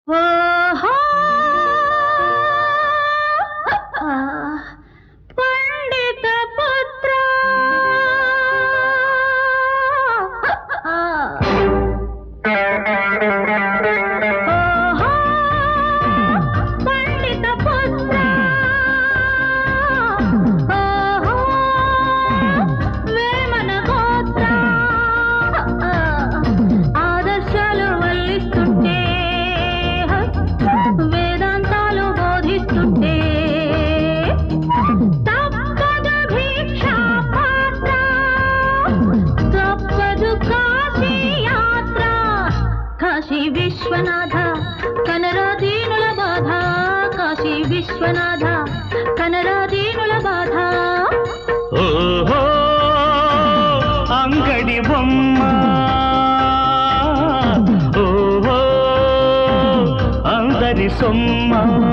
ఓహో పండిత పుత్ర ఓహో పండిత పుత్ర ఓహో వేమన గోత్ర ఆదర్శాలు వల్లిస్తుంటే వేదాంతాలు బోధిస్తుంటే తప్పదు భిక్షా పాత్ర తప్పదు కాశీ యాత్ర కాశీ విశ్వనాథ కనరా దీనుల బాధ కాశీ విశ్వనాథ కనరా దీనుల బాధ ఓహో అంగడి బొమ్మ ఓహో అందరి సొమ్మ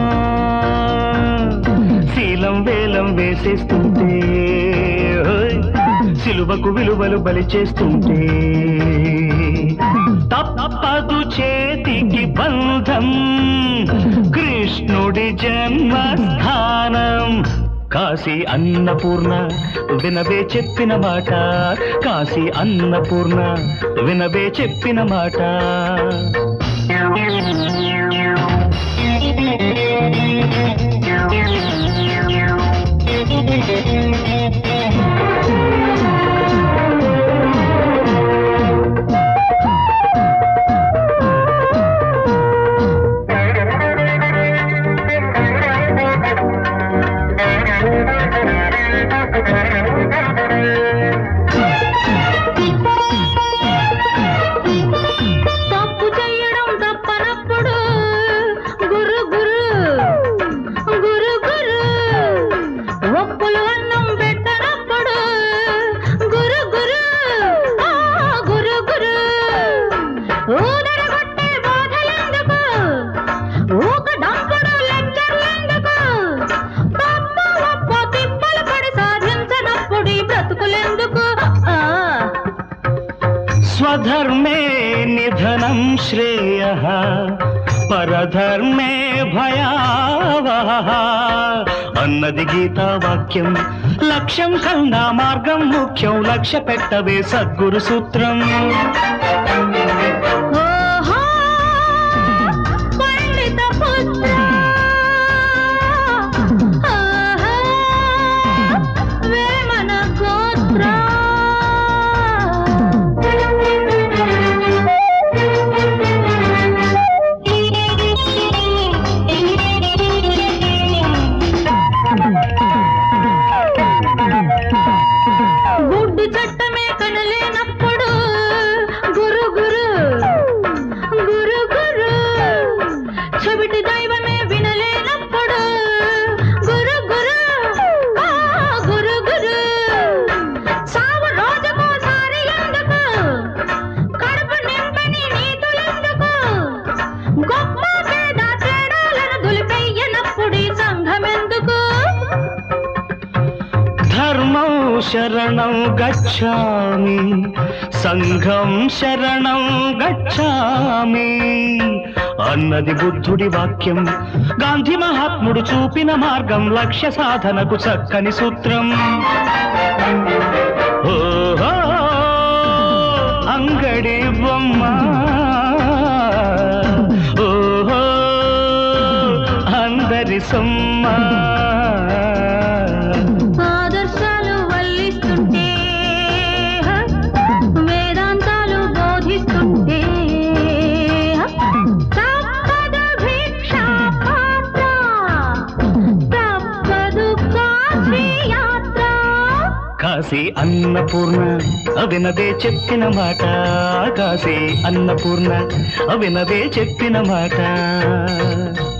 శీలం వేలం వేసేస్తుంటే ఓయ్, సిలువకు విలువలు బలి చేస్తుంటే తప్పదు చేతికి బంధం కృష్ణుడి జన్మస్థానం కాశీ అన్నపూర్ణ వినవే చెప్పిన మాట కాశీ అన్నపూర్ణ వినవే చెప్పిన మాట తప్పు చేయడం తప్పనప్పుడు గురు గురు గురు గురు ఒప్పులు అన్నం పెట్టనప్పుడు గురు గురు ఆ గురు గురు ఊదరగొట్టే బాధలెందుకు ఊక డంపుడు లెక్చర్లెందుకు తప్పు ఒప్పు తిప్పలు పడి సాధించనప్పుడు ఈ బ్రతుకులెందుకు స్వధర్మే నిధనం శ్రేయః పరధర్మే భయావహ అన్నది గీతా వాక్యం లక్ష్యం కన్నా మార్గం ముఖ్యం లక్ష్య పెట్టవే సద్గురు సూత్రం ఓహో పండిత పుత్ర ఓహో వేమన గోత్ర గుడ్డి చట్టమే కనలేనప్పుడు గురు గురు గురు గురు చెవిటి దైవమే వినలేనప్పుడు గురు గురు ఆ గురు గురు సావు రోజుకోసారి ఎందుకు కడుపు నింపని నీతులెందుకు గొప్ప పేద తేడాలను దులిపెయ్యనప్పుడు ఈ సంఘమెందుకు ధర్మం శరణం గచ్ఛామి సంఘం శరణం గచ్ఛామి అన్నది బుద్ధుడి వాక్యం గాంధీ మహాత్ముడు చూపిన మార్గం లక్ష్య సాధనకు చక్కని సూత్రం ఓహో అంగడి బొమ్మ ఓహో అందరి సొమ్మ ఆదర్శాలు వల్లిస్తుంటే వేదాంతాలు బోధిస్తుంటే తప్పదు భిక్షా పాత్ర తప్పదు కాశీ యాత్ర కాశీ అన్నపూర్ణ అవినదే చెప్పిన మాట కాశీ అన్నపూర్ణ అవినదే చెప్పిన మాట